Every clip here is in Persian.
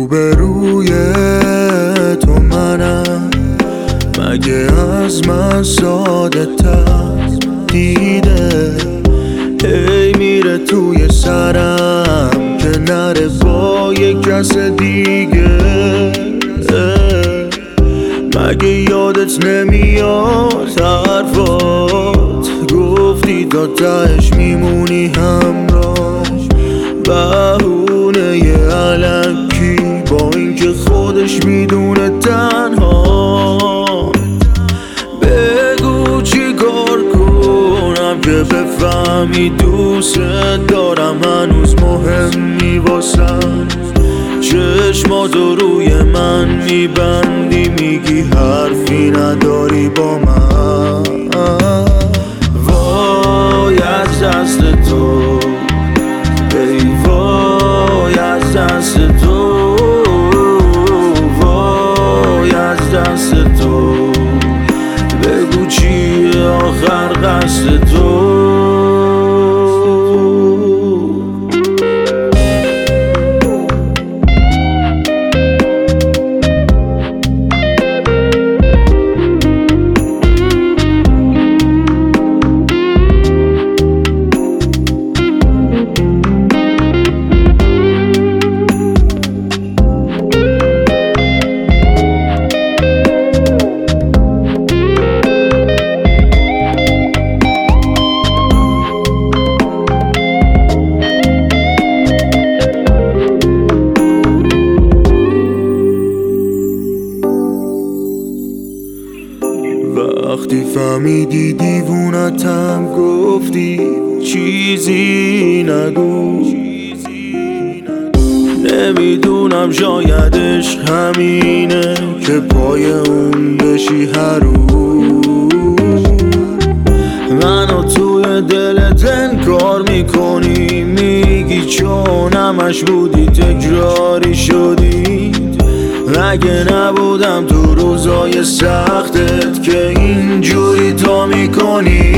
روبروی تو منم، مگه از من ساده تر دیده هی میره توی سرم که نره با یک کس دیگه. مگه یادت نمیاد حرفات گفتی تا تهش میمونی همراه، بهونه الکی با اینکه خودش میدونه تنها. بگو چی کار کنم که بفهمی دوست دارم هنوز مهمی واسم. چشماتو روی من میبندی میگی حرفی نداری با من. وای از دست تو، ای وای از دست تو، وای از دست تو. بگو چیه آخر قصد تو. وقتی فهمیدی دیوونتم گفتی چیزی نگو. نمیدونم شاید عشق همینه که پای اون بشی هر روز. منو توی دلت انکار میکنی، میگی چون همش بودی تکراری شدی. اگه نبودم تو روزای سختت که اینجوری تو میکنی.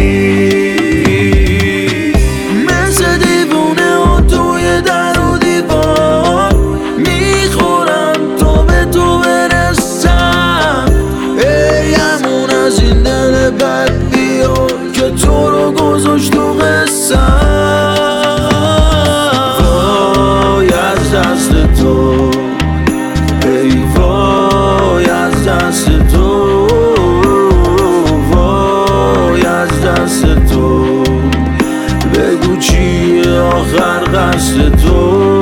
مثل دیوونه ها توی در و دیوار میخورم تا به تو برسم. ای همون از این دل بد بیا که تو رو گذاشت تو قصم. وای از دست تو، ای وای از دست تو، وای از دست تو. بگو چیه آخر قصد تو.